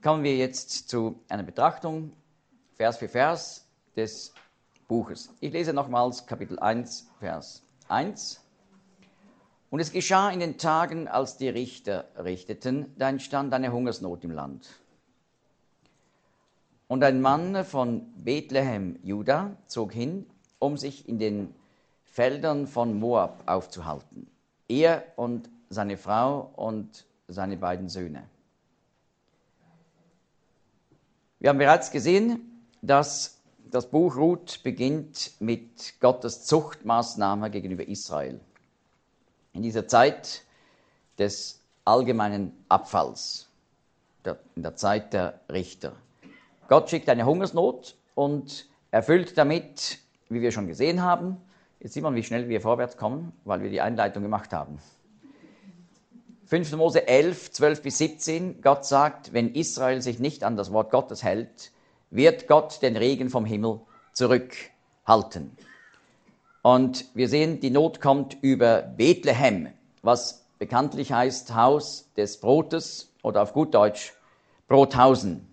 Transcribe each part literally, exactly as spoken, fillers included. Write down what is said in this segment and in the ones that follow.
kommen wir jetzt zu einer Betrachtung, Vers für Vers, des Buches. Ich lese nochmals Kapitel eins, Vers eins. Und es geschah in den Tagen, als die Richter richteten, da entstand eine Hungersnot im Land. Und ein Mann von Bethlehem, Juda, zog hin, um sich in den Feldern von Moab aufzuhalten. Er und seine Frau und seine beiden Söhne. Wir haben bereits gesehen, dass das Buch Ruth beginnt mit Gottes Zuchtmaßnahme gegenüber Israel. In dieser Zeit des allgemeinen Abfalls, in der Zeit der Richter. Gott schickt eine Hungersnot und erfüllt damit, wie wir schon gesehen haben, jetzt sieht man, wie schnell wir vorwärts kommen, weil wir die Einleitung gemacht haben. fünfter Mose elf, zwölf bis siebzehn, Gott sagt, wenn Israel sich nicht an das Wort Gottes hält, wird Gott den Regen vom Himmel zurückhalten. Und wir sehen, die Not kommt über Bethlehem, was bekanntlich heißt Haus des Brotes oder auf gut Deutsch Brothausen.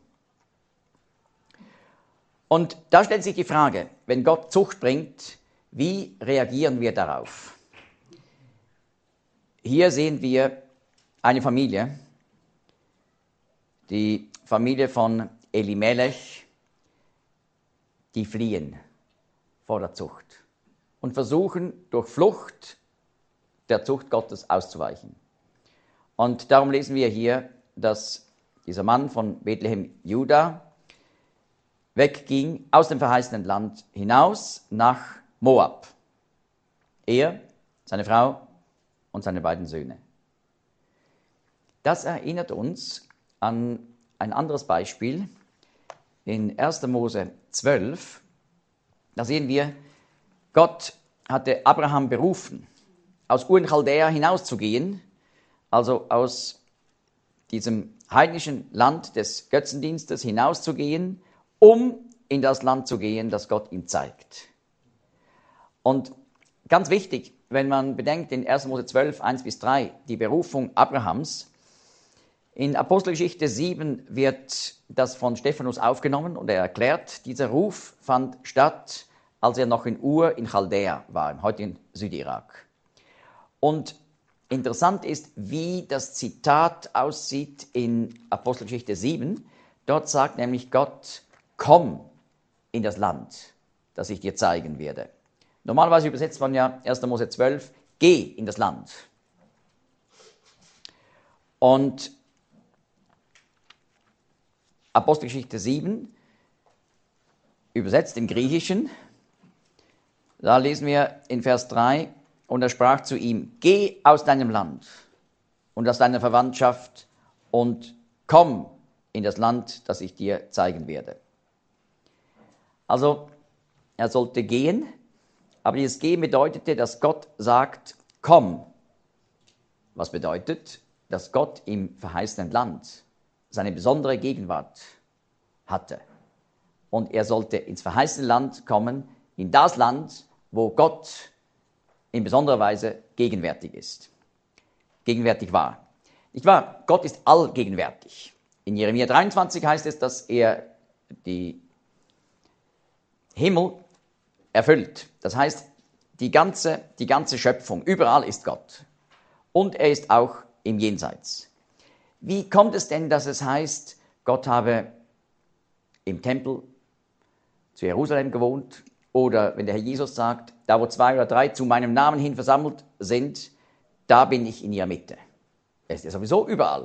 Und da stellt sich die Frage, wenn Gott Zucht bringt, wie reagieren wir darauf? Hier sehen wir eine Familie, die Familie von Elimelech, die fliehen vor der Zucht und versuchen durch Flucht der Zucht Gottes auszuweichen. Und darum lesen wir hier, dass dieser Mann von Bethlehem, Juda, wegging aus dem verheißenen Land hinaus nach Moab. Er, seine Frau und seine beiden Söhne. Das erinnert uns an ein anderes Beispiel. In erster Mose zwölf, da sehen wir, Gott hatte Abraham berufen, aus Ur in Chaldäa hinauszugehen, also aus diesem heidnischen Land des Götzendienstes hinauszugehen, um in das Land zu gehen, das Gott ihm zeigt. Und ganz wichtig, wenn man bedenkt in erster Mose zwölf, eins bis drei, die Berufung Abrahams, in Apostelgeschichte sieben wird das von Stephanus aufgenommen und er erklärt, dieser Ruf fand statt, als er noch in Ur in Chaldäa war, heute in Südirak. Und interessant ist, wie das Zitat aussieht in Apostelgeschichte sieben. Dort sagt nämlich Gott, komm in das Land, das ich dir zeigen werde. Normalerweise übersetzt man ja erster Mose zwölf, geh in das Land. Und Apostelgeschichte sieben, übersetzt im Griechischen, da lesen wir in Vers drei, und er sprach zu ihm, geh aus deinem Land und aus deiner Verwandtschaft und komm in das Land, das ich dir zeigen werde. Also, er sollte gehen, aber dieses Gehen bedeutete, dass Gott sagt, komm. Was bedeutet, dass Gott im verheißenen Land seine besondere Gegenwart hatte. Und er sollte ins verheißene Land kommen, in das Land, wo Gott in besonderer Weise gegenwärtig ist. Gegenwärtig war. Nicht wahr? Gott ist allgegenwärtig. In Jeremia dreiundzwanzig heißt es, dass er die Himmel erfüllt. Das heißt, die ganze, die ganze Schöpfung, überall ist Gott. Und er ist auch im Jenseits. Wie kommt es denn, dass es heißt, Gott habe im Tempel zu Jerusalem gewohnt? Oder wenn der Herr Jesus sagt, da wo zwei oder drei zu meinem Namen hin versammelt sind, da bin ich in ihrer Mitte. Er ist ja sowieso überall.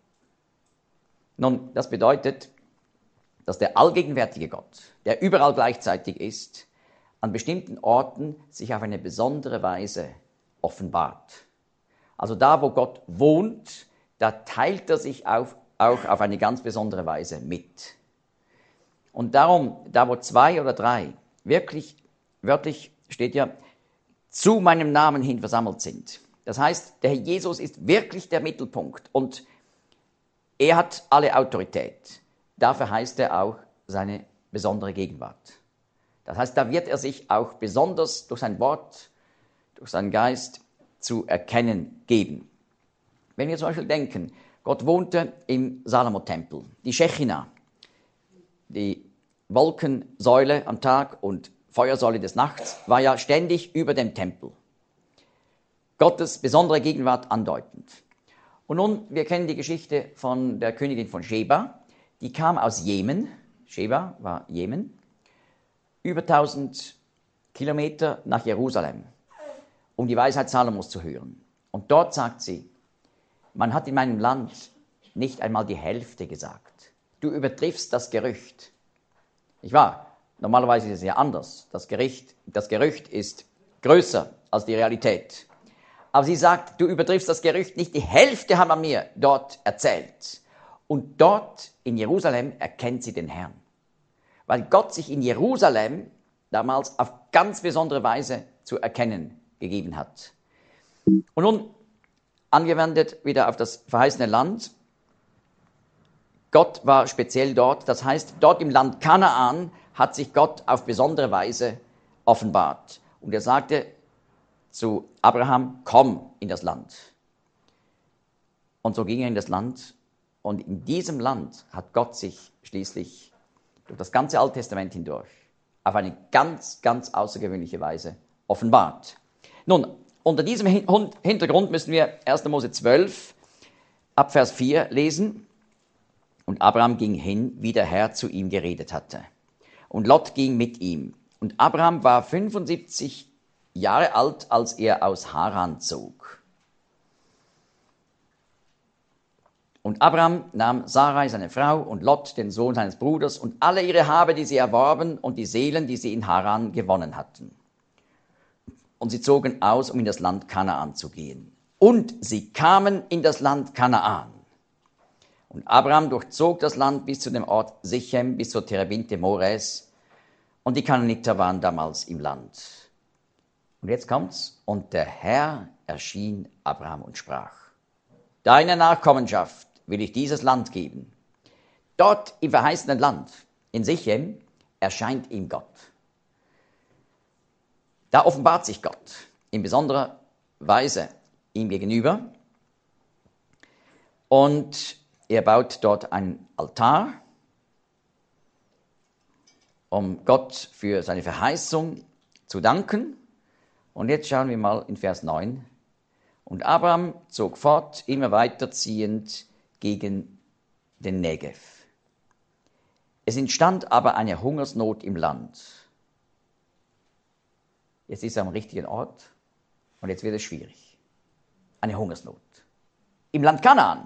Nun, das bedeutet, dass der allgegenwärtige Gott, der überall gleichzeitig ist, an bestimmten Orten sich auf eine besondere Weise offenbart. Also da, wo Gott wohnt, da teilt er sich auf, auch auf eine ganz besondere Weise mit. Und darum, da wo zwei oder drei wirklich, wörtlich steht ja, zu meinem Namen hin versammelt sind. Das heißt, der Herr Jesus ist wirklich der Mittelpunkt und er hat alle Autorität. Dafür heißt er auch seine besondere Gegenwart. Das heißt, da wird er sich auch besonders durch sein Wort, durch seinen Geist zu erkennen geben. Wenn wir zum Beispiel denken, Gott wohnte im Salomo-Tempel. Die Schechina, die Wolkensäule am Tag und Feuersäule des Nachts, war ja ständig über dem Tempel. Gottes besondere Gegenwart andeutend. Und nun, wir kennen die Geschichte von der Königin von Sheba. Die kam aus Jemen. Sheba war Jemen. Über tausend Kilometer nach Jerusalem, um die Weisheit Salomos zu hören. Und dort sagt sie, man hat in meinem Land nicht einmal die Hälfte gesagt. Du übertriffst das Gerücht. Nicht wahr? Normalerweise ist es ja anders. Das, Gericht, das Gerücht ist größer als die Realität. Aber sie sagt, du übertriffst das Gerücht nicht. Die Hälfte haben wir mir dort erzählt. Und dort in Jerusalem erkennt sie den Herrn. Weil Gott sich in Jerusalem damals auf ganz besondere Weise zu erkennen gegeben hat. Und nun angewendet wieder auf das verheißene Land. Gott war speziell dort, das heißt, dort im Land Kanaan hat sich Gott auf besondere Weise offenbart. Und er sagte zu Abraham, komm in das Land. Und so ging er in das Land. Und in diesem Land hat Gott sich schließlich durch das ganze Alte Testament hindurch auf eine ganz, ganz außergewöhnliche Weise offenbart. Nun, unter diesem Hintergrund müssen wir erster Mose zwölf, ab Vers vier lesen. Und Abraham ging hin, wie der Herr zu ihm geredet hatte. Und Lot ging mit ihm. Und Abraham war fünfundsiebzig Jahre alt, als er aus Haran zog. Und Abraham nahm Sarai, seine Frau, und Lot, den Sohn seines Bruders, und alle ihre Habe, die sie erworben, und die Seelen, die sie in Haran gewonnen hatten. Und sie zogen aus, um in das Land Kanaan zu gehen. Und sie kamen in das Land Kanaan. Und Abraham durchzog das Land bis zu dem Ort Sichem, bis zur Terebinte Mores. Und die Kanaaniter waren damals im Land. Und jetzt kommt's. Und der Herr erschien Abraham und sprach, deiner Nachkommenschaft will ich dieses Land geben. Dort im verheißenen Land, in Sichem, erscheint ihm Gott. Da offenbart sich Gott in besonderer Weise ihm gegenüber. Und er baut dort einen Altar, um Gott für seine Verheißung zu danken. Und jetzt schauen wir mal in Vers neun. Und Abraham zog fort, immer weiter ziehend gegen den Negev. Es entstand aber eine Hungersnot im Land. Jetzt ist er am richtigen Ort und jetzt wird es schwierig. Eine Hungersnot. Im Land Kanaan.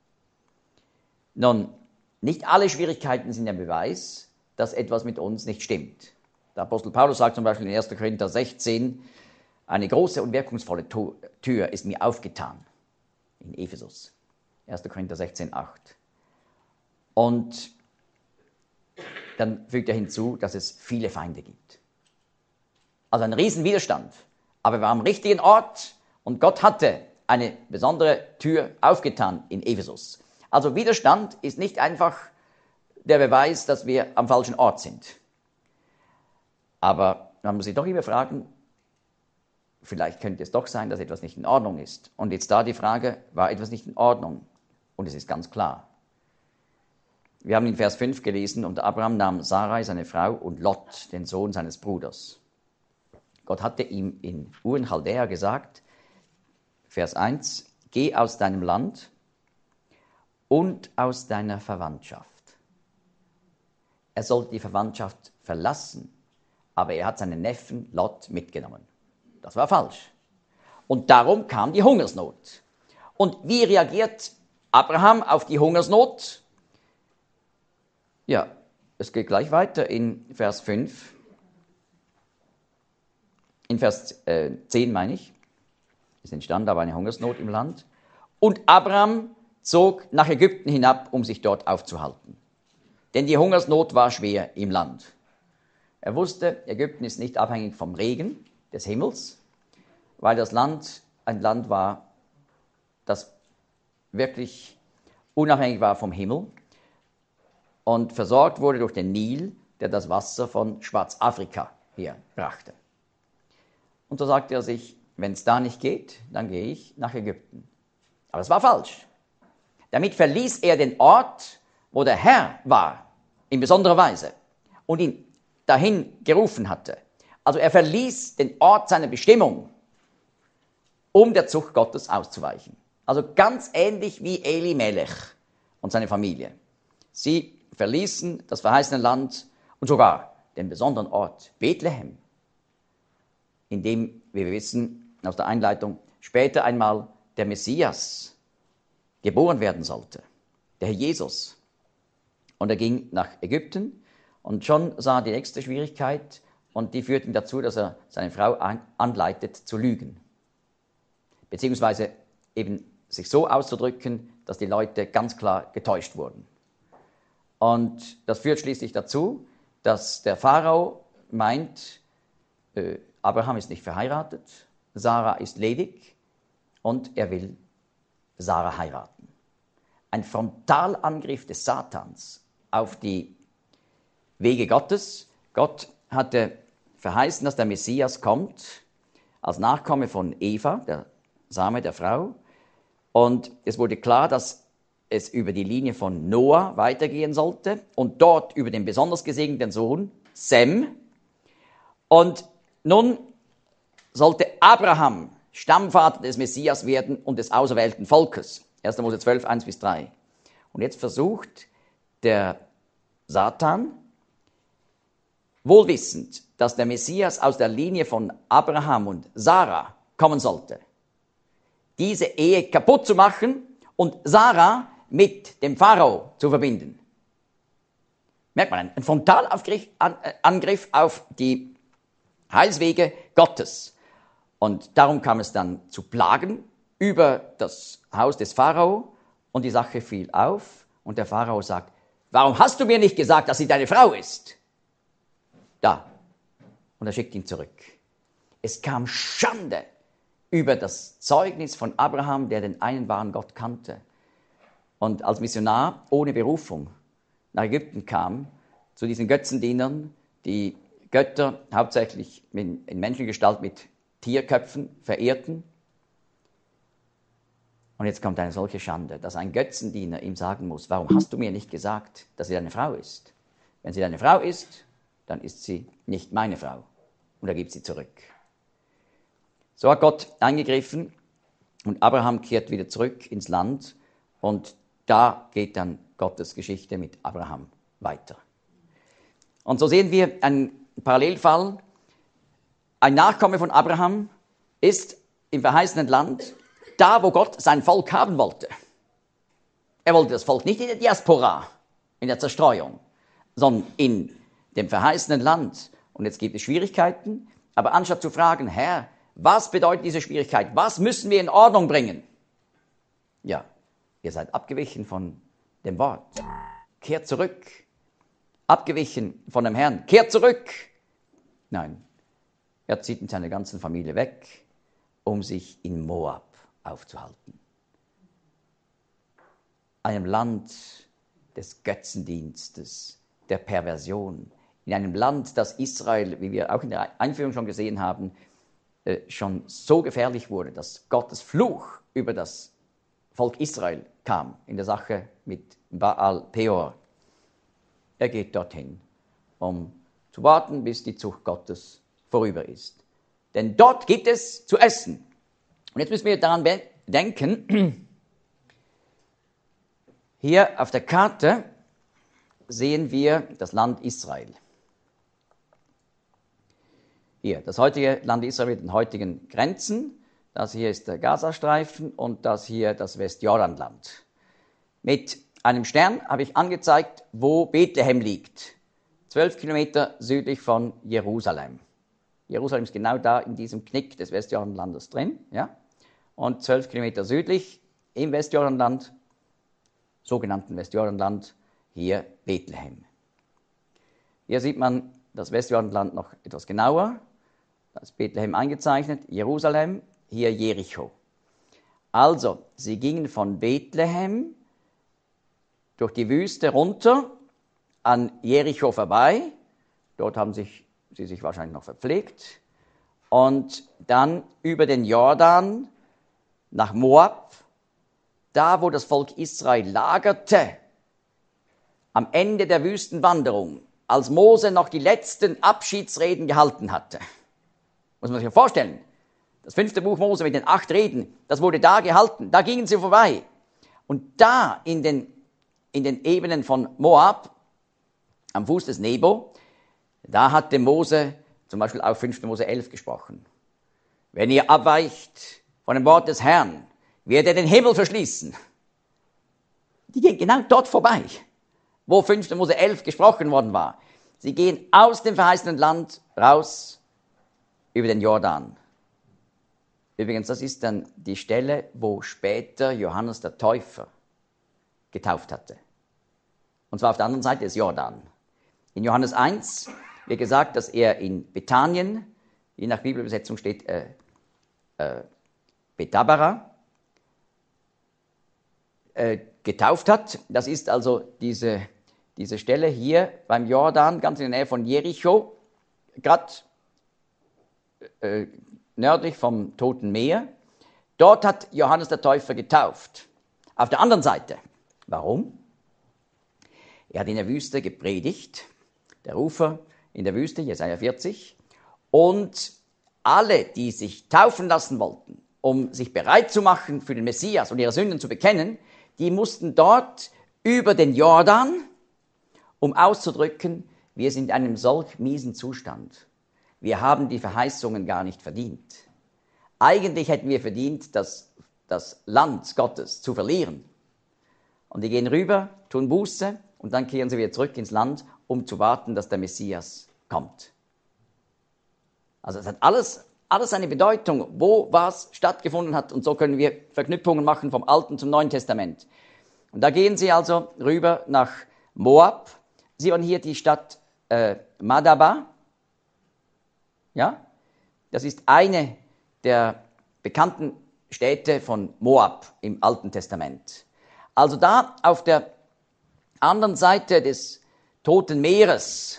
Nun, nicht alle Schwierigkeiten sind ein Beweis, dass etwas mit uns nicht stimmt. Der Apostel Paulus sagt zum Beispiel in erster Korinther sechzehn, eine große und wirkungsvolle Tür ist mir aufgetan. In Ephesus. erster Korinther sechzehn, acht. Und dann fügt er hinzu, dass es viele Feinde gibt. Also ein Riesenwiderstand. Aber er war am richtigen Ort und Gott hatte eine besondere Tür aufgetan in Ephesus. Also Widerstand ist nicht einfach der Beweis, dass wir am falschen Ort sind. Aber man muss sich doch immer fragen, vielleicht könnte es doch sein, dass etwas nicht in Ordnung ist. Und jetzt da die Frage, war etwas nicht in Ordnung? Und es ist ganz klar. Wir haben in Vers fünf gelesen, und Abraham nahm Sarai, seine Frau, und Lot, den Sohn seines Bruders. Gott hatte ihm in Ur in Chaldäa gesagt, Vers eins, geh aus deinem Land und aus deiner Verwandtschaft. Er sollte die Verwandtschaft verlassen, aber er hat seinen Neffen Lot mitgenommen. Das war falsch. Und darum kam die Hungersnot. Und wie reagiert Abraham auf die Hungersnot? Ja, es geht gleich weiter in Vers fünf. In Vers äh, zehn meine ich. Es entstand aber eine Hungersnot im Land. Und Abraham zog nach Ägypten hinab, um sich dort aufzuhalten. Denn die Hungersnot war schwer im Land. Er wusste, Ägypten ist nicht abhängig vom Regen des Himmels, weil das Land ein Land war, das wirklich unabhängig war vom Himmel und versorgt wurde durch den Nil, der das Wasser von Schwarzafrika herbrachte. Und so sagte er sich, wenn es da nicht geht, dann gehe ich nach Ägypten. Aber es war falsch. Damit verließ er den Ort, wo der Herr war, in besonderer Weise, und ihn dahin gerufen hatte. Also er verließ den Ort seiner Bestimmung, um der Zucht Gottes auszuweichen. Also ganz ähnlich wie Eli Melech und seine Familie. Sie verließen das verheißene Land und sogar den besonderen Ort Bethlehem, in dem, wie wir wissen aus der Einleitung, später einmal der Messias geboren werden sollte, der Herr Jesus. Und er ging nach Ägypten und schon sah die nächste Schwierigkeit und die führte ihn dazu, dass er seine Frau anleitet zu lügen. Beziehungsweise eben sich so auszudrücken, dass die Leute ganz klar getäuscht wurden. Und das führt schließlich dazu, dass der Pharao meint, äh, Abraham ist nicht verheiratet, Sarah ist ledig und er will Sarah heiraten. Ein Frontalangriff des Satans auf die Wege Gottes. Gott hatte verheißen, dass der Messias kommt, als Nachkomme von Eva, der Same der Frau. Und es wurde klar, dass es über die Linie von Noah weitergehen sollte und dort über den besonders gesegneten Sohn, Sem. Und nun sollte Abraham Stammvater des Messias werden und des auserwählten Volkes. erster Mose zwölf, eins bis drei. Und jetzt versucht der Satan, wohlwissend, dass der Messias aus der Linie von Abraham und Sarah kommen sollte, diese Ehe kaputt zu machen und Sarah mit dem Pharao zu verbinden. Merkt man, ein Frontalangriff auf die Heilswege Gottes. Und darum kam es dann zu Plagen über das Haus des Pharao und die Sache fiel auf und der Pharao sagt, warum hast du mir nicht gesagt, dass sie deine Frau ist? Da. Und er schickt ihn zurück. Es kam Schande über das Zeugnis von Abraham, der den einen wahren Gott kannte. Und als Missionar ohne Berufung nach Ägypten kam, zu diesen Götzendienern, die Götter hauptsächlich in Menschengestalt mit Tierköpfen verehrten. Und jetzt kommt eine solche Schande, dass ein Götzendiener ihm sagen muss, warum hast du mir nicht gesagt, dass sie deine Frau ist? Wenn sie deine Frau ist, dann ist sie nicht meine Frau. Und er gibt sie zurück. So hat Gott eingegriffen und Abraham kehrt wieder zurück ins Land und da geht dann Gottes Geschichte mit Abraham weiter. Und so sehen wir einen Parallelfall. Ein Nachkomme von Abraham ist im verheißenen Land, da wo Gott sein Volk haben wollte. Er wollte das Volk nicht in der Diaspora, in der Zerstreuung, sondern in dem verheißenen Land. Und jetzt gibt es Schwierigkeiten, aber anstatt zu fragen, Herr, was bedeutet diese Schwierigkeit? Was müssen wir in Ordnung bringen? Ja, ihr seid abgewichen von dem Wort. Kehrt zurück. Abgewichen von dem Herrn. Kehrt zurück. Nein, er zieht mit seiner ganzen Familie weg, um sich in Moab aufzuhalten. Einem Land des Götzendienstes, der Perversion. In einem Land, das Israel, wie wir auch in der Einführung schon gesehen haben, schon so gefährlich wurde, dass Gottes Fluch über das Volk Israel kam in der Sache mit Baal Peor. Er geht dorthin, um zu warten, bis die Zucht Gottes vorüber ist. Denn dort gibt es zu essen. Und jetzt müssen wir daran denken, hier auf der Karte sehen wir das Land Israel. Hier, das heutige Land Israel mit den heutigen Grenzen. Das hier ist der Gazastreifen und das hier das Westjordanland. Mit einem Stern habe ich angezeigt, wo Bethlehem liegt. Zwölf Kilometer südlich von Jerusalem. Jerusalem ist genau da in diesem Knick des Westjordanlandes drin. Ja? Und zwölf Kilometer südlich im Westjordanland, sogenannten Westjordanland, hier Bethlehem. Hier sieht man das Westjordanland noch etwas genauer. Da ist Bethlehem eingezeichnet, Jerusalem, hier Jericho. Also, sie gingen von Bethlehem durch die Wüste runter an Jericho vorbei. Dort haben sich, sie sich wahrscheinlich noch verpflegt. Und dann über den Jordan nach Moab, da wo das Volk Israel lagerte, am Ende der Wüstenwanderung, als Mose noch die letzten Abschiedsreden gehalten hatte. Muss man sich ja vorstellen. Das fünfte Buch Mose mit den acht Reden, das wurde da gehalten, da gingen sie vorbei. Und da in den, in den Ebenen von Moab, am Fuß des Nebo, da hatte Mose zum Beispiel auch fünfte Mose elf gesprochen. Wenn ihr abweicht von dem Wort des Herrn, wird er den Himmel verschließen. Die gehen genau dort vorbei, wo fünfte Mose elf gesprochen worden war. Sie gehen aus dem verheißenen Land raus über den Jordan. Übrigens, das ist dann die Stelle, wo später Johannes der Täufer getauft hatte. Und zwar auf der anderen Seite des Jordan. In Johannes eins wird gesagt, dass er in Bethanien, je nach Bibelübersetzung steht äh, äh, Betabara, äh, getauft hat. Das ist also diese, diese Stelle hier beim Jordan, ganz in der Nähe von Jericho, gerade äh, nördlich vom Toten Meer. Dort hat Johannes der Täufer getauft. Auf der anderen Seite. Warum? Er hat in der Wüste gepredigt, der Rufer in der Wüste, Jesaja vierzig, und alle, die sich taufen lassen wollten, um sich bereit zu machen für den Messias und ihre Sünden zu bekennen, die mussten dort über den Jordan, um auszudrücken, wir sind in einem solch miesen Zustand. Wir haben die Verheißungen gar nicht verdient. Eigentlich hätten wir verdient, das, das Land Gottes zu verlieren. Und die gehen rüber, tun Buße und dann kehren sie wieder zurück ins Land, um zu warten, dass der Messias kommt. Also es hat alles, alles eine Bedeutung, wo was stattgefunden hat. Und so können wir Verknüpfungen machen vom Alten zum Neuen Testament. Und da gehen sie also rüber nach Moab. Sie waren hier die Stadt äh, Madaba. Ja, das ist eine der bekannten Städte von Moab im Alten Testament. Also da auf der anderen Seite des Toten Meeres,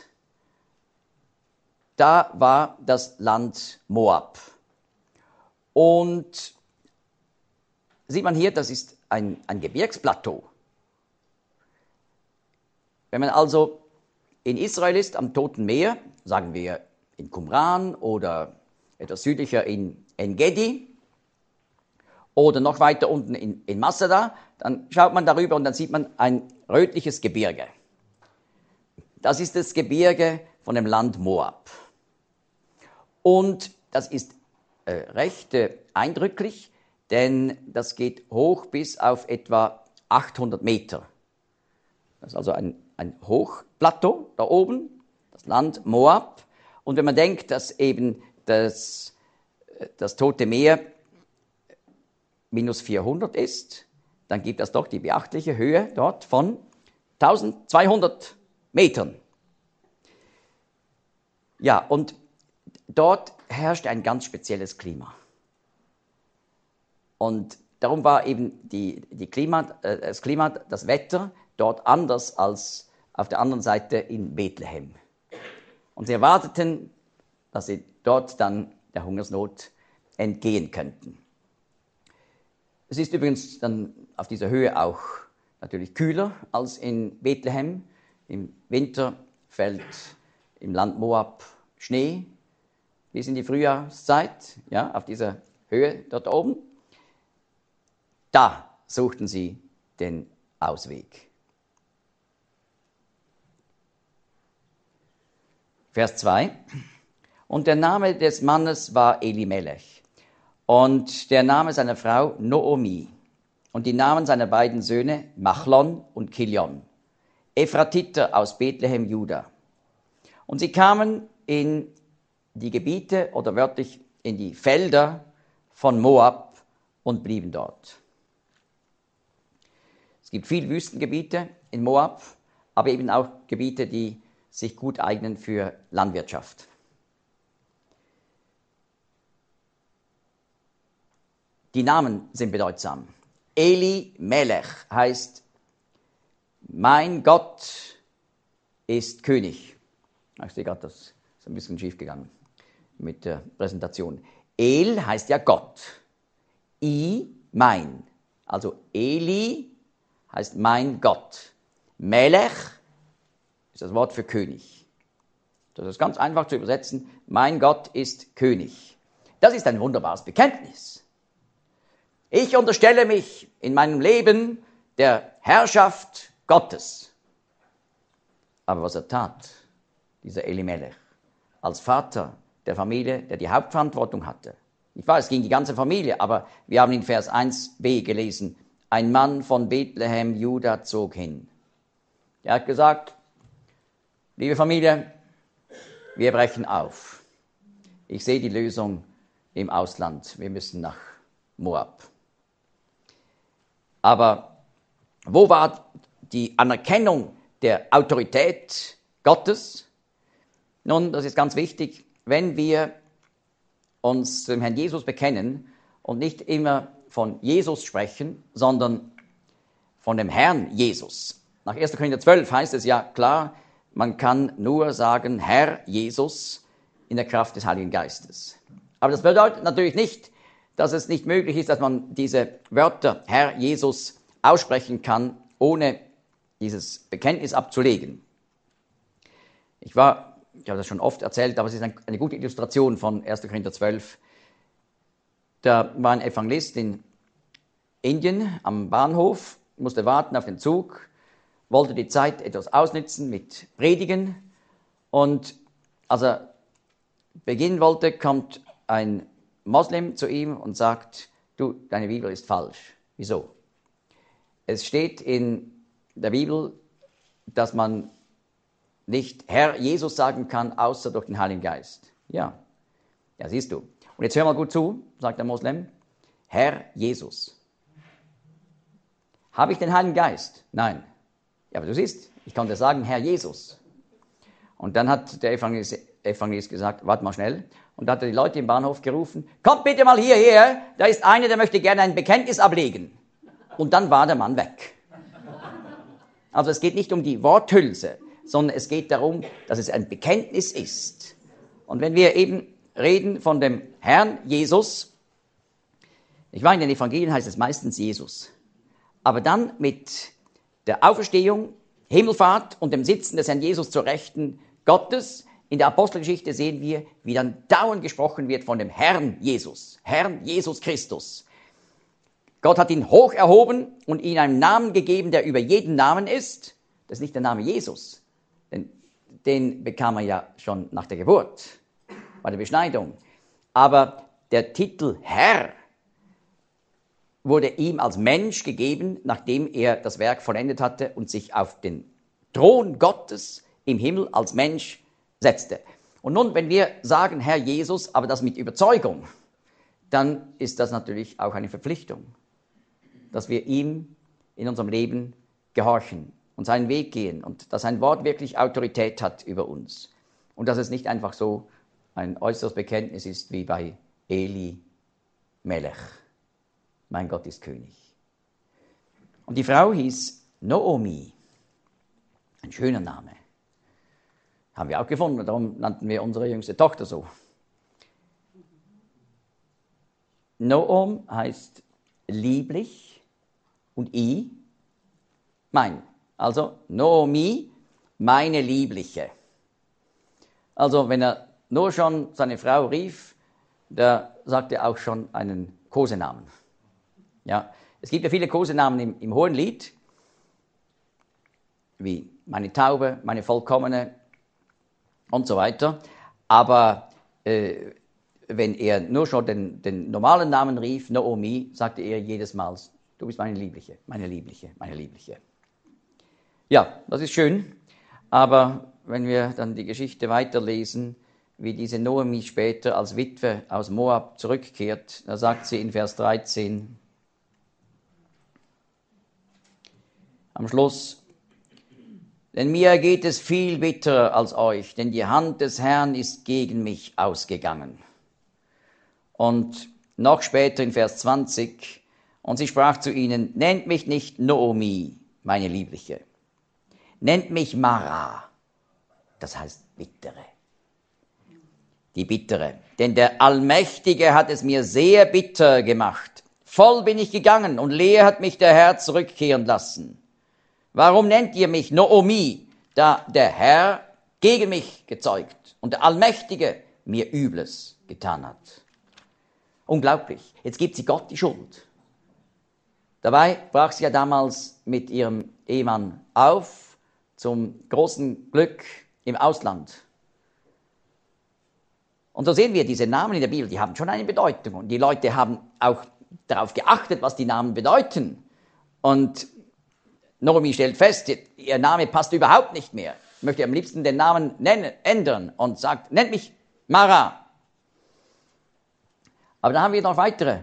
da war das Land Moab. Und sieht man hier, das ist ein, ein Gebirgsplateau. Wenn man also in Israel ist, am Toten Meer, sagen wir in Qumran oder etwas südlicher in En-Gedi oder noch weiter unten in, in Masada, dann schaut man darüber und dann sieht man ein rötliches Gebirge. Das ist das Gebirge von dem Land Moab. Und das ist äh, recht äh, eindrücklich, denn das geht hoch bis auf etwa achthundert Meter. Das ist also ein, ein Hochplateau da oben, das Land Moab. Und wenn man denkt, dass eben das, das Tote Meer minus vierhundert ist, dann gibt das doch die beachtliche Höhe dort von eintausendzweihundert Metern. Ja, und dort herrscht ein ganz spezielles Klima. Und darum war eben die, die Klima, äh, das Klima, das Wetter dort anders als auf der anderen Seite in Bethlehem. Und sie erwarteten, dass sie dort dann der Hungersnot entgehen könnten. Es ist übrigens dann auf dieser Höhe auch natürlich kühler als in Bethlehem. Im Winter fällt im Land Moab Schnee bis in die Frühjahrszeit, ja, auf dieser Höhe dort oben. Da suchten sie den Ausweg. Vers zwei. Und der Name des Mannes war Elimelech und der Name seiner Frau Noomi und die Namen seiner beiden Söhne Machlon und Kilion, Ephratiter aus Bethlehem, Juda. Und sie kamen in die Gebiete oder wörtlich in die Felder von Moab und blieben dort. Es gibt viele Wüstengebiete in Moab, aber eben auch Gebiete, die sich gut eignen für Landwirtschaft. Die Namen sind bedeutsam. Eli-Melech heißt, mein Gott ist König. Ich sehe gerade, das ist ein bisschen schief gegangen mit der Präsentation. El heißt ja Gott. I, mein. Also Eli heißt mein Gott. Melech ist das Wort für König. Das ist ganz einfach zu übersetzen. Mein Gott ist König. Das ist ein wunderbares Bekenntnis. Ich unterstelle mich in meinem Leben der Herrschaft Gottes. Aber was er tat, dieser Elimelech, als Vater der Familie, der die Hauptverantwortung hatte. Ich weiß, es ging die ganze Familie, aber wir haben in Vers eins b gelesen, ein Mann von Bethlehem, Juda, zog hin. Er hat gesagt, liebe Familie, wir brechen auf. Ich sehe die Lösung im Ausland. Wir müssen nach Moab. Aber wo war die Anerkennung der Autorität Gottes? Nun, das ist ganz wichtig, wenn wir uns dem Herrn Jesus bekennen und nicht immer von Jesus sprechen, sondern von dem Herrn Jesus. Nach erster Korinther zwölf heißt es ja klar, man kann nur sagen, Herr Jesus in der Kraft des Heiligen Geistes. Aber das bedeutet natürlich nicht, dass es nicht möglich ist, dass man diese Wörter Herr Jesus aussprechen kann, ohne dieses Bekenntnis abzulegen. Ich war, ich habe das schon oft erzählt, aber es ist eine gute Illustration von erster Korinther zwölf. Da war ein Evangelist in Indien am Bahnhof, musste warten auf den Zug, wollte die Zeit etwas ausnutzen mit Predigen und als er beginnen wollte, kommt ein Moslem zu ihm und sagt, du, deine Bibel ist falsch. Wieso? Es steht in der Bibel, dass man nicht Herr Jesus sagen kann, außer durch den Heiligen Geist. Ja, ja, siehst du. Und jetzt hör mal gut zu, sagt der Moslem, Herr Jesus. Habe ich den Heiligen Geist? Nein. Ja, aber du siehst, ich kann dir sagen, Herr Jesus. Und dann hat der Evangelist, Evangelist gesagt, warte mal schnell. Und da hat er die Leute im Bahnhof gerufen, kommt bitte mal hierher, da ist einer, der möchte gerne ein Bekenntnis ablegen. Und dann war der Mann weg. Also es geht nicht um die Worthülse, sondern es geht darum, dass es ein Bekenntnis ist. Und wenn wir eben reden von dem Herrn Jesus, ich weiß, in den Evangelien heißt es meistens Jesus, aber dann mit der Auferstehung, Himmelfahrt und dem Sitzen des Herrn Jesus zur Rechten Gottes, in der Apostelgeschichte sehen wir, wie dann dauernd gesprochen wird von dem Herrn Jesus, Herrn Jesus Christus. Gott hat ihn hoch erhoben und ihm einen Namen gegeben, der über jeden Namen ist. Das ist nicht der Name Jesus, denn den bekam er ja schon nach der Geburt, bei der Beschneidung. Aber der Titel Herr wurde ihm als Mensch gegeben, nachdem er das Werk vollendet hatte und sich auf den Thron Gottes im Himmel als Mensch setzte. Und nun, wenn wir sagen Herr Jesus, aber das mit Überzeugung, dann ist das natürlich auch eine Verpflichtung, dass wir ihm in unserem Leben gehorchen und seinen Weg gehen und dass sein Wort wirklich Autorität hat über uns. Und dass es nicht einfach so ein äußeres Bekenntnis ist wie bei Eli Melech. Mein Gott ist König. Und die Frau hieß Noomi. Ein schöner Name. Haben wir auch gefunden, darum nannten wir unsere jüngste Tochter so. Noom heißt lieblich und I, mein. Also Noomi, meine Liebliche. Also wenn er nur schon seine Frau rief, da sagte er auch schon einen Kosenamen. Ja, es gibt ja viele Kosenamen im, im Hohenlied, wie meine Taube, meine Vollkommene und so weiter. Aber äh, wenn er nur schon den, den normalen Namen rief, Noomi, sagte er jedes Mal, du bist meine Liebliche, meine Liebliche, meine Liebliche. Ja, das ist schön, aber wenn wir dann die Geschichte weiterlesen, wie diese Noomi später als Witwe aus Moab zurückkehrt, da sagt sie in Vers dreizehn, am Schluss, denn mir geht es viel bitterer als euch, denn die Hand des Herrn ist gegen mich ausgegangen. Und noch später in Vers zwanzig, und sie sprach zu ihnen, nennt mich nicht Noomi, meine Liebliche, nennt mich Mara, das heißt bittere. Die bittere, denn der Allmächtige hat es mir sehr bitter gemacht, Voll bin ich gegangen und leer hat mich der Herr zurückkehren lassen. Warum nennt ihr mich Noomi, da der Herr gegen mich gezeugt und der Allmächtige mir Übles getan hat? Unglaublich. Jetzt gibt sie Gott die Schuld. Dabei brach sie ja damals mit ihrem Ehemann auf, zum großen Glück im Ausland. Und so sehen wir, diese Namen in der Bibel, die haben schon eine Bedeutung. Und die Leute haben auch darauf geachtet, was die Namen bedeuten. Und Noomi stellt fest, ihr Name passt überhaupt nicht mehr. Ich möchte am liebsten den Namen nennen, ändern und sagt, nennt mich Mara. Aber dann haben wir noch weitere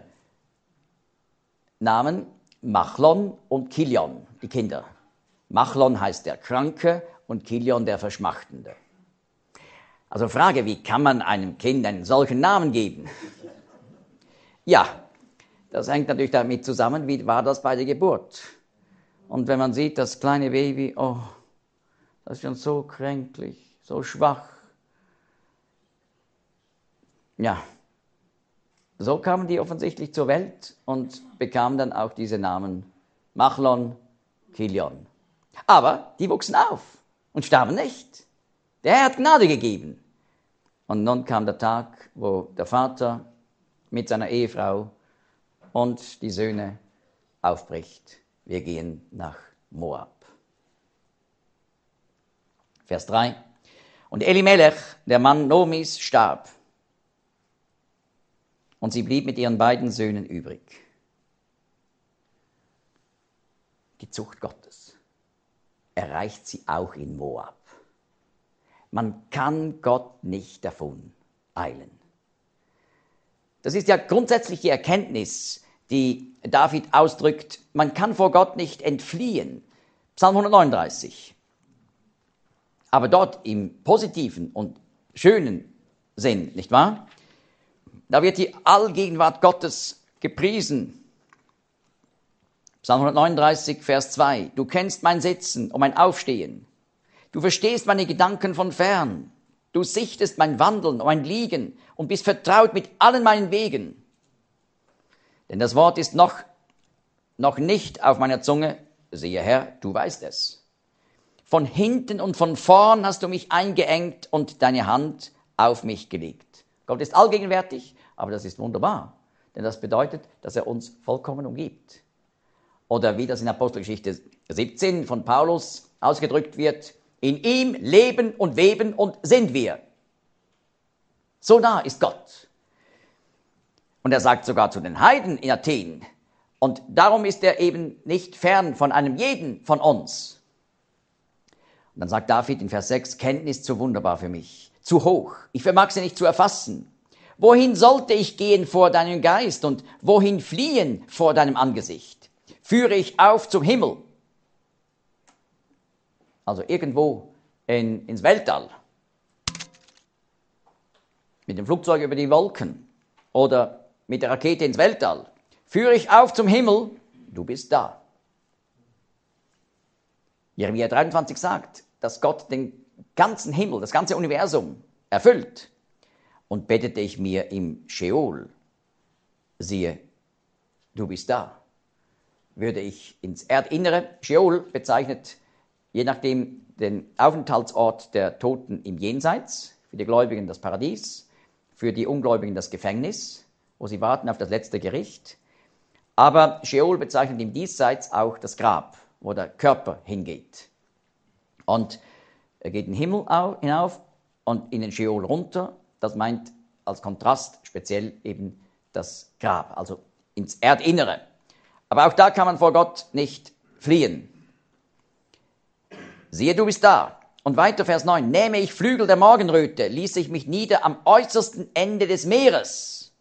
Namen, Machlon und Kilion, die Kinder. Machlon heißt der Kranke und Kilion der Verschmachtende. Also Frage, wie kann man einem Kind einen solchen Namen geben? Ja, das hängt natürlich damit zusammen, wie war das bei der Geburt. Und wenn man sieht, das kleine Baby, oh, das ist schon so kränklich, so schwach. Ja, so kamen die offensichtlich zur Welt und bekamen dann auch diese Namen Machlon, Kilion. Aber die wuchsen auf und starben nicht. Der Herr hat Gnade gegeben. Und nun kam der Tag, wo der Vater mit seiner Ehefrau und die Söhne aufbricht. Wir gehen nach Moab. Vers drei. Und Elimelech, der Mann Noomis, starb. Und sie blieb mit ihren beiden Söhnen übrig. Die Zucht Gottes erreicht sie auch in Moab. Man kann Gott nicht davon eilen. Das ist ja grundsätzlich die Erkenntnis, die David ausdrückt, man kann vor Gott nicht entfliehen. Psalm hundertneununddreißig. Aber dort im positiven und schönen Sinn, nicht wahr? Da wird die Allgegenwart Gottes gepriesen. Psalm hundertneununddreißig, Vers zwei. Du kennst mein Sitzen und mein Aufstehen. Du verstehst meine Gedanken von fern. Du sichtest mein Wandeln und mein Liegen und bist vertraut mit allen meinen Wegen. Denn das Wort ist noch, noch nicht auf meiner Zunge. Siehe Herr, du weißt es. Von hinten und von vorn hast du mich eingeengt und deine Hand auf mich gelegt. Gott ist allgegenwärtig, aber das ist wunderbar. Denn das bedeutet, dass er uns vollkommen umgibt. Oder wie das in Apostelgeschichte siebzehn von Paulus ausgedrückt wird, in ihm leben und weben und sind wir. So nah ist Gott. Und er sagt sogar zu den Heiden in Athen. Und darum ist er eben nicht fern von einem jeden von uns. Und dann sagt David in Vers sechs, Kenntnis zu wunderbar für mich, zu hoch, ich vermag sie nicht zu erfassen. Wohin sollte ich gehen vor deinem Geist und wohin fliehen vor deinem Angesicht? Führe ich auf zum Himmel, also irgendwo in, ins Weltall, mit dem Flugzeug über die Wolken oder mit der Rakete ins Weltall. Führe ich auf zum Himmel, du bist da. Jeremia dreiundzwanzig sagt, dass Gott den ganzen Himmel, das ganze Universum erfüllt. Und bettete ich mir im Scheol, siehe, du bist da. Würde ich ins Erdinnere, Scheol bezeichnet je nachdem den Aufenthaltsort der Toten im Jenseits, für die Gläubigen das Paradies, für die Ungläubigen das Gefängnis, wo sie warten auf das letzte Gericht. Aber Scheol bezeichnet im Diesseits auch das Grab, wo der Körper hingeht. Und er geht in den Himmel hinauf und in den Scheol runter. Das meint als Kontrast speziell eben das Grab, also ins Erdinnere. Aber auch da kann man vor Gott nicht fliehen. Siehe, du bist da. Und weiter Vers neun. Nähme ich Flügel der Morgenröte, ließ ich mich nieder am äußersten Ende des Meeres.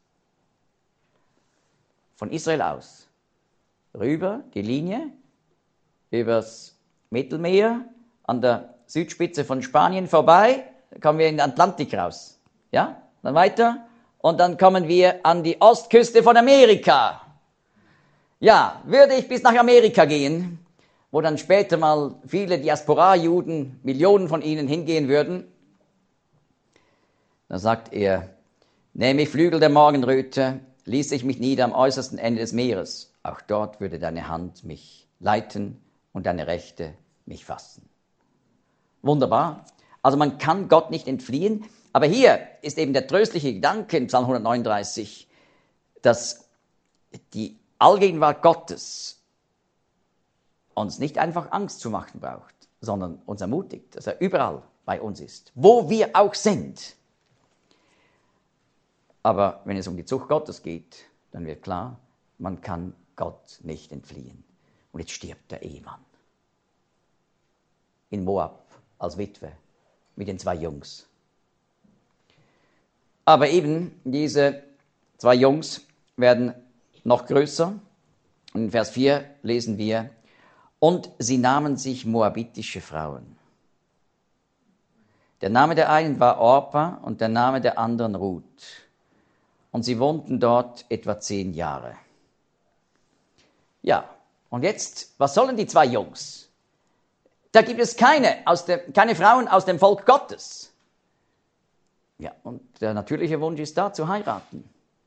Von Israel aus. Rüber die Linie, übers Mittelmeer, an der Südspitze von Spanien vorbei, da kommen wir in den Atlantik raus. Ja, dann weiter. Und dann kommen wir an die Ostküste von Amerika. Ja, würde ich bis nach Amerika gehen, wo dann später mal viele Diaspora-Juden, Millionen von ihnen hingehen würden, dann sagt er, nehme ich Flügel der Morgenröte, ließ ich mich nieder am äußersten Ende des Meeres. Auch dort würde deine Hand mich leiten und deine Rechte mich fassen. Wunderbar. Also man kann Gott nicht entfliehen, aber hier ist eben der tröstliche Gedanke in Psalm hundertneununddreißig, dass die Allgegenwart Gottes uns nicht einfach Angst zu machen braucht, sondern uns ermutigt, dass er überall bei uns ist, wo wir auch sind. Aber wenn es um die Zucht Gottes geht, dann wird klar, man kann Gott nicht entfliehen. Und jetzt stirbt der Ehemann in Moab als Witwe mit den zwei Jungs. Aber eben diese zwei Jungs werden noch größer. Und in Vers vier lesen wir, und sie nahmen sich moabitische Frauen. Der Name der einen war Orpa und der Name der anderen Ruth. Und sie wohnten dort etwa zehn Jahre. Ja, und jetzt, was sollen die zwei Jungs? Da gibt es keine, aus der, keine Frauen aus dem Volk Gottes. Ja, und der natürliche Wunsch ist da, zu heiraten.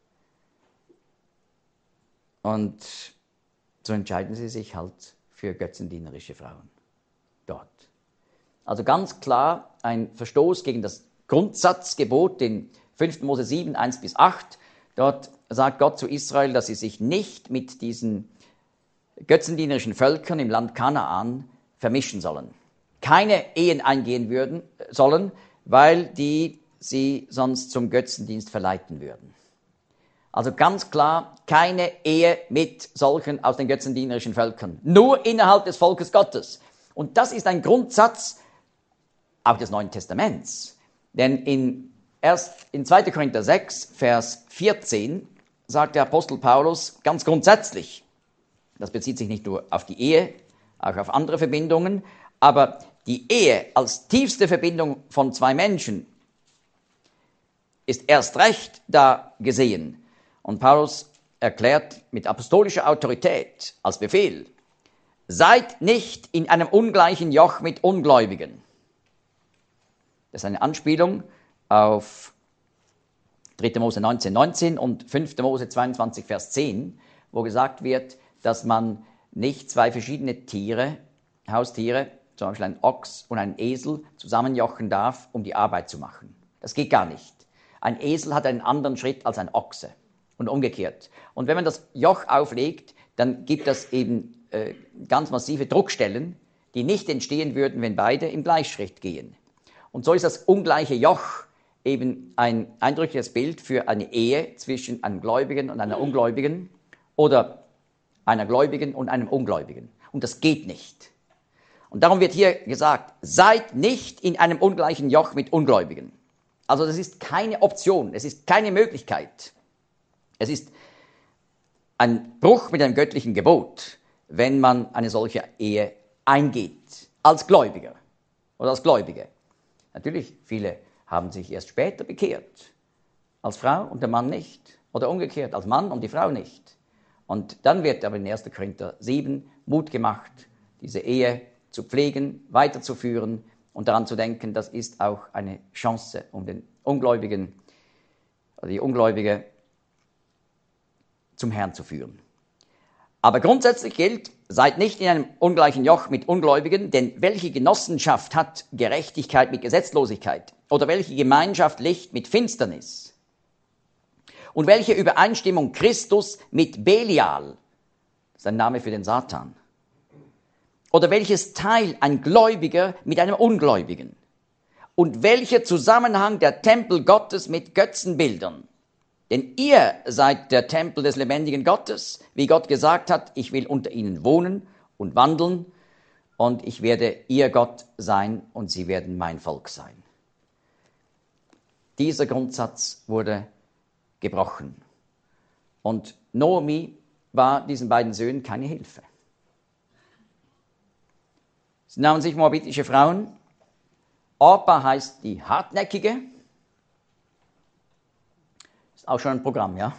Und so entscheiden sie sich halt für götzendienerische Frauen dort. Also ganz klar ein Verstoß gegen das Grundsatzgebot in fünften Mose sieben, eins bis acht. Dort sagt Gott zu Israel, dass sie sich nicht mit diesen götzendienerischen Völkern im Land Kanaan vermischen sollen. Keine Ehen eingehen würden, sollen, weil die sie sonst zum Götzendienst verleiten würden. Also ganz klar, keine Ehe mit solchen aus den götzendienerischen Völkern. Nur innerhalb des Volkes Gottes. Und das ist ein Grundsatz auch des Neuen Testaments. Denn in, erst in zweiter Korinther sechs, Vers vierzehn, sagt der Apostel Paulus ganz grundsätzlich, das bezieht sich nicht nur auf die Ehe, auch auf andere Verbindungen, aber die Ehe als tiefste Verbindung von zwei Menschen ist erst recht da gesehen. Und Paulus erklärt mit apostolischer Autorität als Befehl, seid nicht in einem ungleichen Joch mit Ungläubigen. Das ist eine Anspielung auf dritter Mose neunzehn, neunzehn und fünfter Mose zweiundzwanzig, Vers zehn, wo gesagt wird, dass man nicht zwei verschiedene Tiere, Haustiere, zum Beispiel ein Ochs und ein Esel, zusammenjochen darf, um die Arbeit zu machen. Das geht gar nicht. Ein Esel hat einen anderen Schritt als ein Ochse und umgekehrt. Und wenn man das Joch auflegt, dann gibt das eben äh, ganz massive Druckstellen, die nicht entstehen würden, wenn beide im Gleichschritt gehen. Und so ist das ungleiche Joch eben ein eindrückliches Bild für eine Ehe zwischen einem Gläubigen und einer Ungläubigen oder einer Gläubigen und einem Ungläubigen. Und das geht nicht. Und darum wird hier gesagt, seid nicht in einem ungleichen Joch mit Ungläubigen. Also das ist keine Option, es ist keine Möglichkeit. Es ist ein Bruch mit einem göttlichen Gebot, wenn man eine solche Ehe eingeht, als Gläubiger oder als Gläubige. Natürlich, viele haben sich erst später bekehrt, als Frau und der Mann nicht. Oder umgekehrt, als Mann und die Frau nicht. Und dann wird aber in erster Korinther sieben Mut gemacht, diese Ehe zu pflegen, weiterzuführen und daran zu denken, das ist auch eine Chance, um den Ungläubigen oder die Ungläubige zum Herrn zu führen. Aber grundsätzlich gilt, seid nicht in einem ungleichen Joch mit Ungläubigen, denn welche Genossenschaft hat Gerechtigkeit mit Gesetzlosigkeit? Oder welche Gemeinschaft Licht mit Finsternis? Und welche Übereinstimmung Christus mit Belial? Das ist ein Name für den Satan. Oder welches Teil ein Gläubiger mit einem Ungläubigen? Und welcher Zusammenhang der Tempel Gottes mit Götzenbildern? Denn ihr seid der Tempel des lebendigen Gottes, wie Gott gesagt hat, ich will unter ihnen wohnen und wandeln und ich werde ihr Gott sein und sie werden mein Volk sein. Dieser Grundsatz wurde gebrochen. Und Naomi war diesen beiden Söhnen keine Hilfe. Sie nahmen sich moabitische Frauen. Orpa heißt die Hartnäckige. Ist auch schon ein Programm, ja?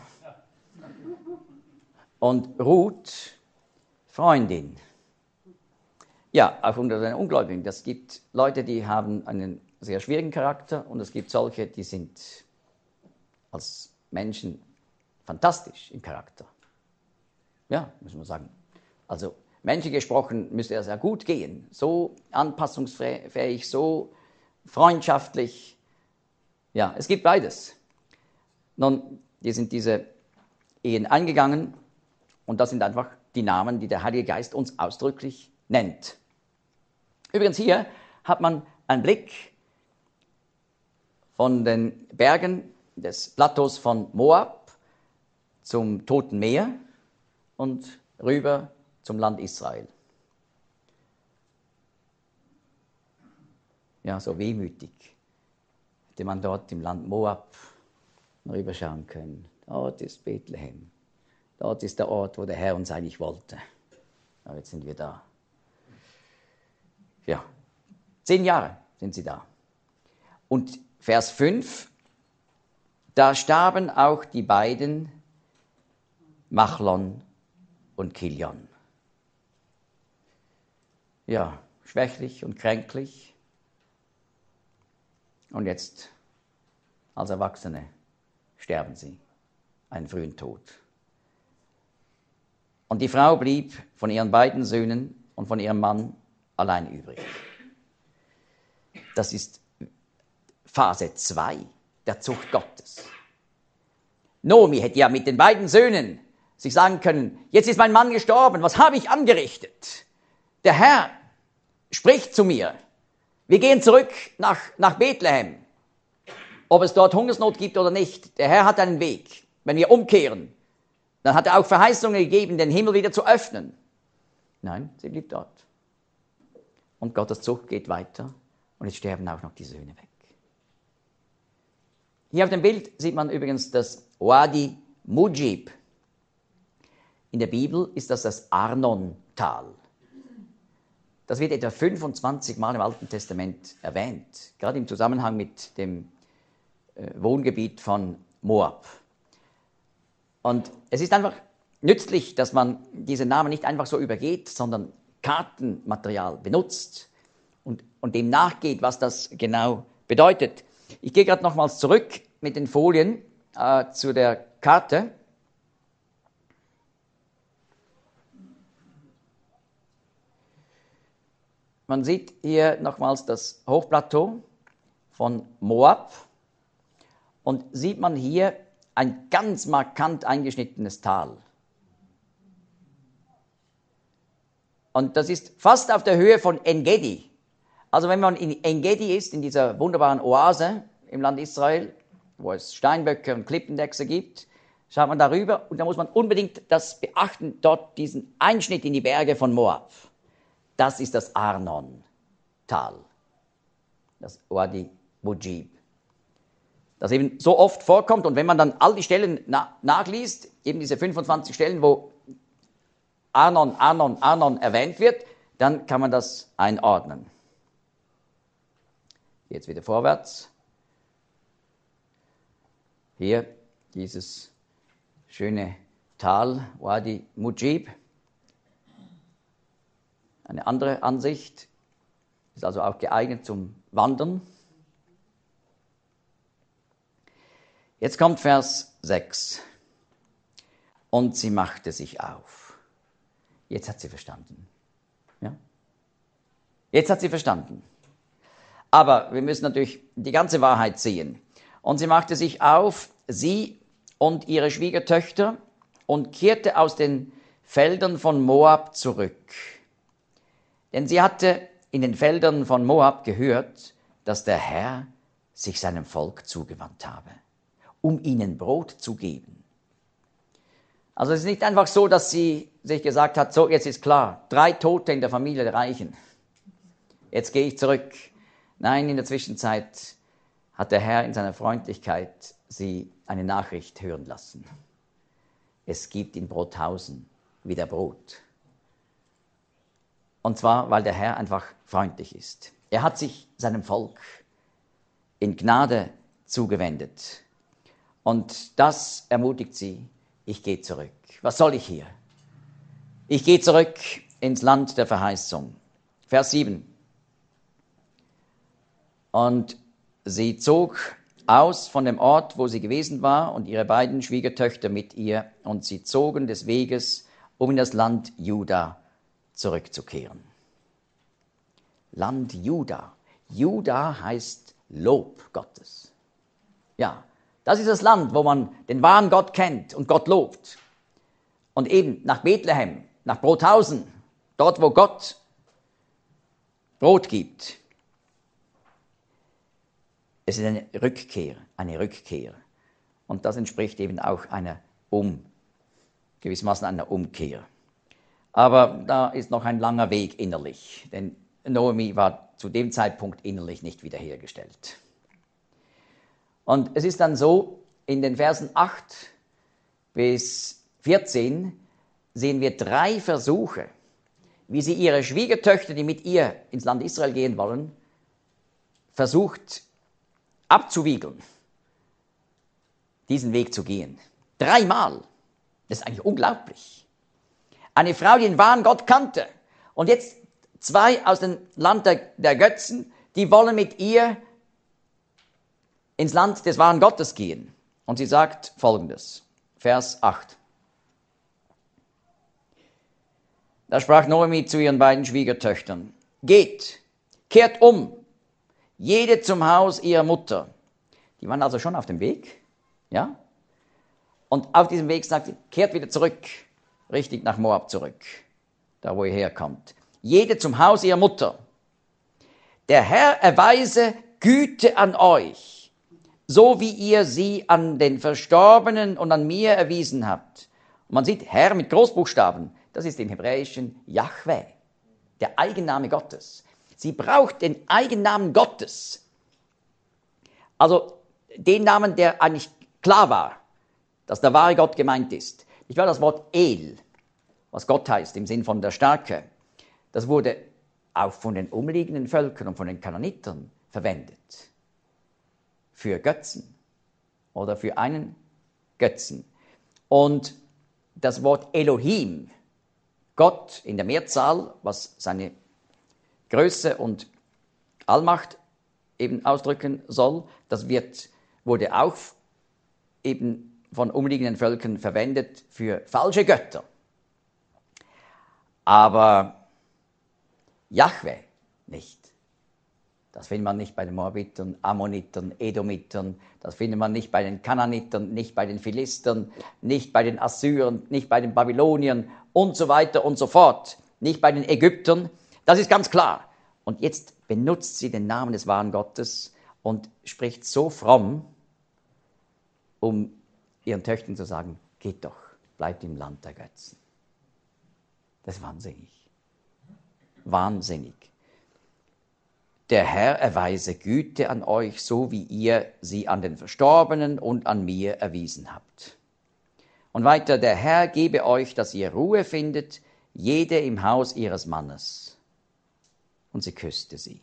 Und Ruth, Freundin. Ja, auch unter den Ungläubigen. Das gibt Leute, die haben einen sehr schwierigen Charakter und es gibt solche, die sind als Menschen fantastisch im Charakter. Ja, muss man sagen. Also menschlich gesprochen müsste er sehr gut gehen. So anpassungsfähig, so freundschaftlich. Ja, es gibt beides. Nun, die sind diese Ehen eingegangen und das sind einfach die Namen, die der Heilige Geist uns ausdrücklich nennt. Übrigens hier hat man einen Blick von den Bergen des Plateaus von Moab zum Toten Meer und rüber zum Land Israel. Ja, so wehmütig hätte man dort im Land Moab rüberschauen können. Dort ist Bethlehem. Dort ist der Ort, wo der Herr uns eigentlich wollte. Aber jetzt sind wir da. Ja, zehn Jahre sind sie da. Und Vers fünf, da starben auch die beiden Machlon und Kilion. Ja, schwächlich und kränklich. Und jetzt, als Erwachsene, sterben sie einen frühen Tod. Und die Frau blieb von ihren beiden Söhnen und von ihrem Mann allein übrig. Das ist Phase zwei der Zucht Gottes. Naomi hätte ja mit den beiden Söhnen sich sagen können, jetzt ist mein Mann gestorben, was habe ich angerichtet? Der Herr spricht zu mir, wir gehen zurück nach, nach Bethlehem. Ob es dort Hungersnot gibt oder nicht, der Herr hat einen Weg. Wenn wir umkehren, dann hat er auch Verheißungen gegeben, den Himmel wieder zu öffnen. Nein, sie blieb dort. Und Gottes Zucht geht weiter und jetzt sterben auch noch die Söhne weg. Hier auf dem Bild sieht man übrigens das Wadi Mujib. In der Bibel ist das das Arnon-Tal. Das wird etwa fünfundzwanzig Mal im Alten Testament erwähnt, gerade im Zusammenhang mit dem äh, Wohngebiet von Moab. Und es ist einfach nützlich, dass man diese Namen nicht einfach so übergeht, sondern Kartenmaterial benutzt und, und dem nachgeht, was das genau bedeutet. Ich gehe gerade nochmals zurück mit den Folien äh, zu der Karte. Man sieht hier nochmals das Hochplateau von Moab und sieht man hier ein ganz markant eingeschnittenes Tal. Und das ist fast auf der Höhe von En-Gedi. Also wenn man in En-Gedi ist, in dieser wunderbaren Oase im Land Israel, wo es Steinböcke und Klippendechse gibt, schaut man darüber und da muss man unbedingt das beachten, dort diesen Einschnitt in die Berge von Moab. Das ist das Arnon-Tal, das Wadi Mujib, das eben so oft vorkommt. Und wenn man dann all die Stellen na- nachliest, eben diese fünfundzwanzig Stellen, wo Arnon, Arnon, Arnon erwähnt wird, dann kann man das einordnen. Jetzt wieder vorwärts. Hier dieses schöne Tal, Wadi Mujib. Eine andere Ansicht, ist also auch geeignet zum Wandern. Jetzt kommt Vers sechs. Und sie machte sich auf. Jetzt hat sie verstanden. Ja? Jetzt hat sie verstanden. Aber wir müssen natürlich die ganze Wahrheit sehen. Und sie machte sich auf, sie und ihre Schwiegertöchter, und kehrte aus den Feldern von Moab zurück. Denn sie hatte in den Feldern von Moab gehört, dass der Herr sich seinem Volk zugewandt habe, um ihnen Brot zu geben. Also es ist nicht einfach so, dass sie sich gesagt hat, so jetzt ist klar, drei Tote in der Familie reichen. Jetzt gehe ich zurück. Nein, in der Zwischenzeit hat der Herr in seiner Freundlichkeit sie eine Nachricht hören lassen. Es gibt in Brothausen wieder Brot. Und zwar, weil der Herr einfach freundlich ist. Er hat sich seinem Volk in Gnade zugewendet. Und das ermutigt sie, ich gehe zurück. Was soll ich hier? Ich gehe zurück ins Land der Verheißung. Vers sieben. Und sie zog aus von dem Ort, wo sie gewesen war, und ihre beiden Schwiegertöchter mit ihr, und sie zogen des Weges, um in das Land Juda zurückzukehren. Land Juda. Juda heißt Lob Gottes. Ja, das ist das Land, wo man den wahren Gott kennt und Gott lobt. Und eben nach Bethlehem, nach Brothausen, dort, wo Gott Brot gibt. Es ist eine Rückkehr, eine Rückkehr. Und das entspricht eben auch einer Um, gewissermaßen einer Umkehr. Aber da ist noch ein langer Weg innerlich, denn Naomi war zu dem Zeitpunkt innerlich nicht wiederhergestellt. Und es ist dann so, in den Versen acht bis vierzehn sehen wir drei Versuche, wie sie ihre Schwiegertöchter, die mit ihr ins Land Israel gehen wollen, versucht abzuwiegeln, diesen Weg zu gehen. Dreimal. Das ist eigentlich unglaublich. Eine Frau, die den wahren Gott kannte. Und jetzt zwei aus dem Land der, der Götzen, die wollen mit ihr ins Land des wahren Gottes gehen. Und sie sagt Folgendes, Vers acht. Da sprach Naomi zu ihren beiden Schwiegertöchtern: Geht, kehrt um, jede zum Haus ihrer Mutter. Die waren also schon auf dem Weg, ja? Und auf diesem Weg sagt sie, kehrt wieder zurück, richtig nach Moab zurück, da wo ihr herkommt. Jede zum Haus ihrer Mutter. Der Herr erweise Güte an euch, so wie ihr sie an den Verstorbenen und an mir erwiesen habt. Und man sieht Herr mit Großbuchstaben, das ist im Hebräischen Jahwe, der Eigenname Gottes. Sie braucht den Eigennamen Gottes. Also den Namen, der eigentlich klar war, dass der wahre Gott gemeint ist. Ich war das Wort El, was Gott heißt, im Sinn von der Stärke. Das wurde auch von den umliegenden Völkern und von den Kananitern verwendet. Für Götzen oder für einen Götzen. Und das Wort Elohim, Gott in der Mehrzahl, was seine Größe und Allmacht eben ausdrücken soll, das wird, wurde auch eben von umliegenden Völkern verwendet für falsche Götter. Aber Jahwe nicht. Das findet man nicht bei den Moabitern, Ammonitern, Edomitern, das findet man nicht bei den Kananitern, nicht bei den Philistern, nicht bei den Assyrern, nicht bei den Babyloniern und so weiter und so fort, nicht bei den Ägyptern. Das ist ganz klar. Und jetzt benutzt sie den Namen des wahren Gottes und spricht so fromm, um ihren Töchtern zu sagen, geht doch, bleibt im Land der Götzen. Das ist wahnsinnig. Wahnsinnig. Der Herr erweise Güte an euch, so wie ihr sie an den Verstorbenen und an mir erwiesen habt. Und weiter, der Herr gebe euch, dass ihr Ruhe findet, jede im Haus ihres Mannes. Und sie küsste sie.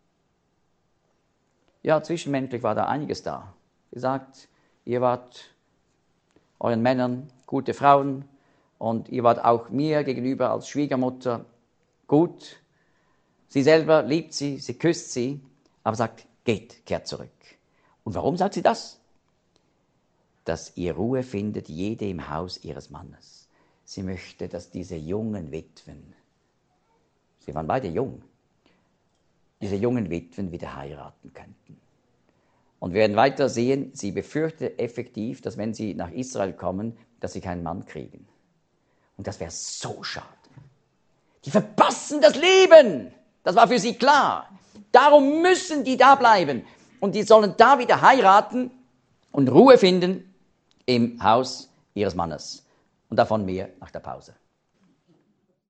Ja, zwischenmenschlich war da einiges da. Sie sagt, ihr wart euren Männern gute Frauen und ihr wart auch mir gegenüber als Schwiegermutter gut. Sie selber liebt sie, sie küsst sie, aber sagt, geht, kehrt zurück. Und warum sagt sie das? Dass ihr Ruhe findet, jede im Haus ihres Mannes. Sie möchte, dass diese jungen Witwen, sie waren beide jung, diese jungen Witwen wieder heiraten könnten. Und wir werden weiter sehen, sie befürchtet effektiv, dass wenn sie nach Israel kommen, dass sie keinen Mann kriegen. Und das wäre so schade. Die verpassen das Leben. Das war für sie klar. Darum müssen die da bleiben. Und die sollen da wieder heiraten und Ruhe finden im Haus ihres Mannes. Und davon mehr nach der Pause.